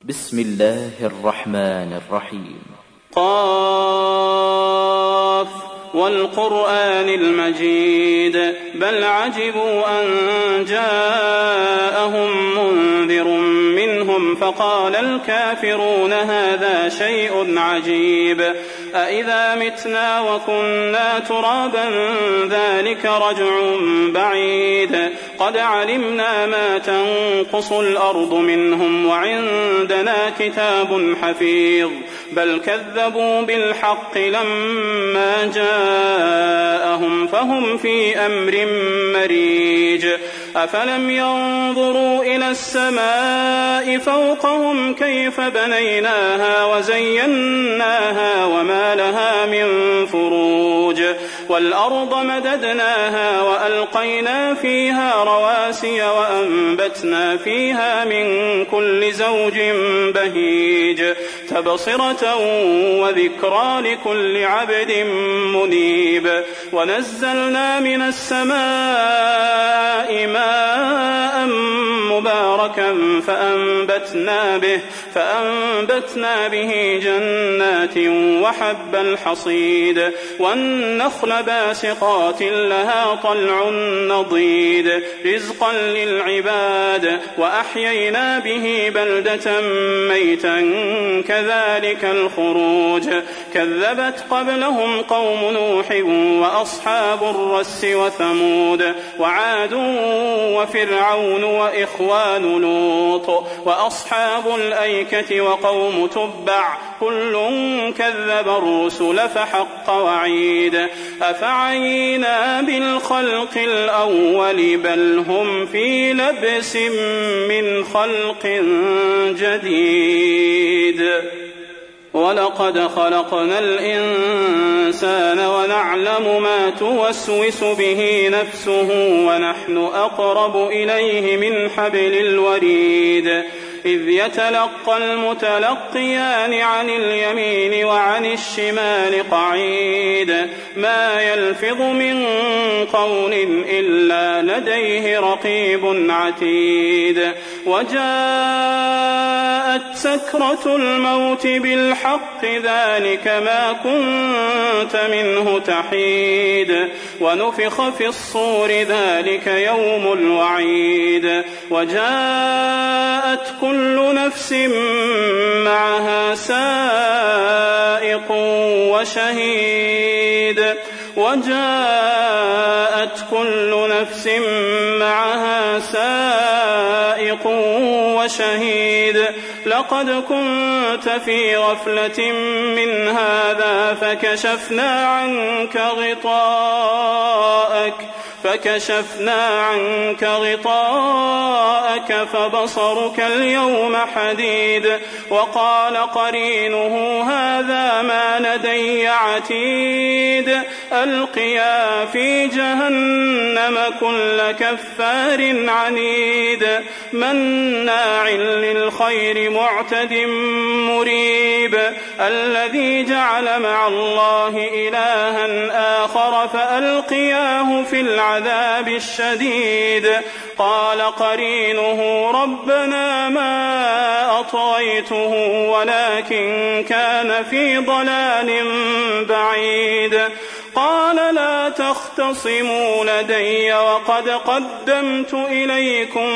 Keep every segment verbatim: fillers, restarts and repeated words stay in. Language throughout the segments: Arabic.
بسم الله الرحمن الرحيم. قاف والقرآن المجيد بل عجبوا أن جاءهم منذر منهم فقال الكافرون هذا شيء عجيب أإذا متنا وكنا ترابا ذلك رجع بعيد قد علمنا ما تنقص الأرض منهم وعندنا كتاب حفيظ بل كذبوا بالحق لما جاءهم فهم في أمر مريج أفلم ينظروا إلى السماء فوقهم كيف بنيناها وزيناها وما لها من فروج والأرض مددناها وألقينا فيها رواسي وأنبتنا فيها من كل زوج بهيج تبصرة وذكرى لكل عبد منيب ونزلنا من السماء ماء مباركا فأنبتنا به, فأنبتنا به جنات وحب الحصيد والنخل باسقات لها طلع نضيد رزقا للعباد وأحيينا به بلدة ميتا كذلك الخروج كذبت قبلهم قوم نوح وأصحاب الرس وثمود وعاد وفرعون وإخوان لوط وأصحاب الأيكة وقوم تبع كل كذب الرسل فحق وعيد أفعينا بالخلق الأول بل هم في لبس من خلق جديد ولقد خلقنا الإنسان ونعلم ما توسوس به نفسه ونحن أقرب إليه من حبل الوريد إذ يتلقى المتلقيان عن اليمين وعن الشمال قعيد ما يلفظ من قول إلا لديه رقيب عتيد وجاءت سكرة الموت بالحق ذلك ما كنت منه تحيد ونفخ في الصور ذلك يوم الوعيد وجاءت كل نفس معها سائق وشهيد وجاءت كل نفس معها سائق وشهيد لقد كنت في غفلة من هذا فكشفنا عنك غطاءك فكشفنا عنك غطاءك فبصرك اليوم حديد وقال قرينه هذا ما لدي عتيد ألقيا في جهنم كل كفار عنيد مناع للخير معتد مريب الذي جعل مع الله إلها آخر فألقياه في العذاب الشديد قال قرينه ربنا ما أطغيته ولكن كان في ضلال بعيد قال لا تختصموا لدي وقد قدمت إليكم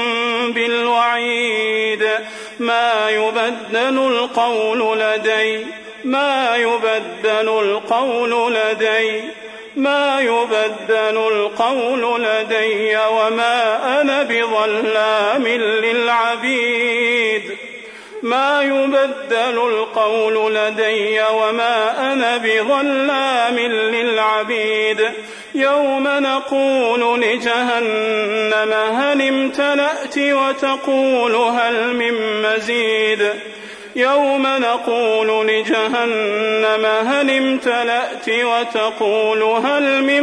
بالوعيد ما يبدل القول لدي ما يبدل القول لدي ما يبدل القول لدي وما أنا بظلام للعبيد ما يبدل القول لدي وما أنا بظلام للعبيد يوم نقول لجهنم هل امتلأت وتقول هل من مزيد يوم نقول لجهنم هل امتلأت وتقول هل من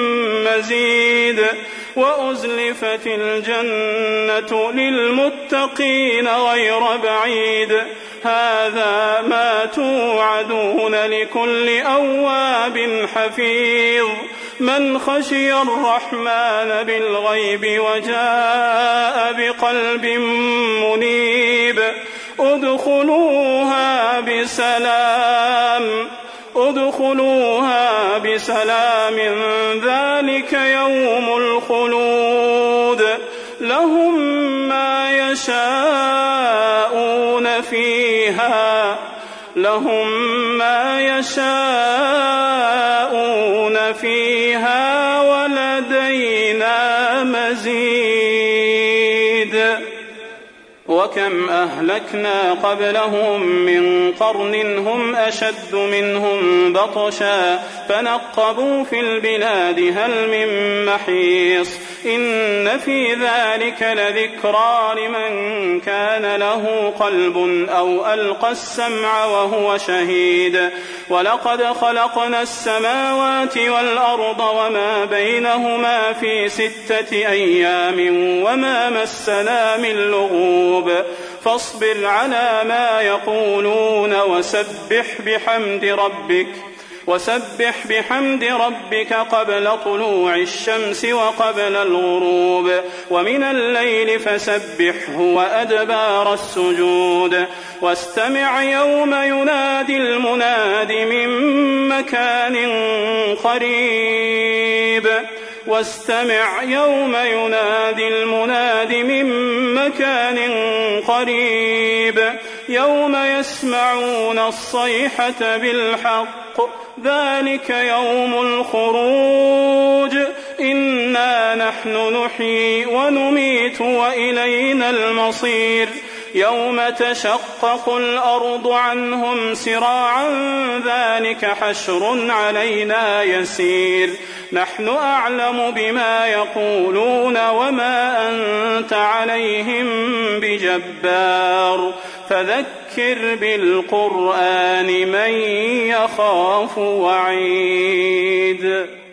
مزيد وأزلفت الجنة للمتقين غير بعيد هذا ما توعدون لكل أواب حفيظ من خشي الرحمن بالغيب وجاء بقلب منيب ادخلوها بسلام ادخلوها بسلام ذلك يوم الخلود لهم ما يشاءون فيها لهم ما يشاءون فيها ولدينا مزيد. وكم أهلكنا قبلهم من قرن هم أشد منهم بطشا فنقبوا في البلاد هل من محيص إن في ذلك لذكرى لمن كان له قلب أو ألقى السمع وهو شهيد. ولقد خلقنا السماوات والأرض وما بينهما في ستة أيام وما مسنا من لغوب فاصبر على ما يقولون وسبح بحمد ربك وسبح بحمد ربك قبل طلوع الشمس وقبل الغروب ومن الليل فسبحه وأدبار السجود واستمع يوم ينادي المناد من مكان قريب واستمع يوم ينادي المناد من مكان قريب يوم يسمعون الصيحة بالحق ذلك يوم الخروج إنا نحن نحيي ونميت وإلينا المصير يوم تشقق الأرض عنهم سراعا ذلك حشر علينا يسير نحن أعلم بما يقولون وما أنت عليهم بجبار فذكر بالقرآن من يخاف وعيد.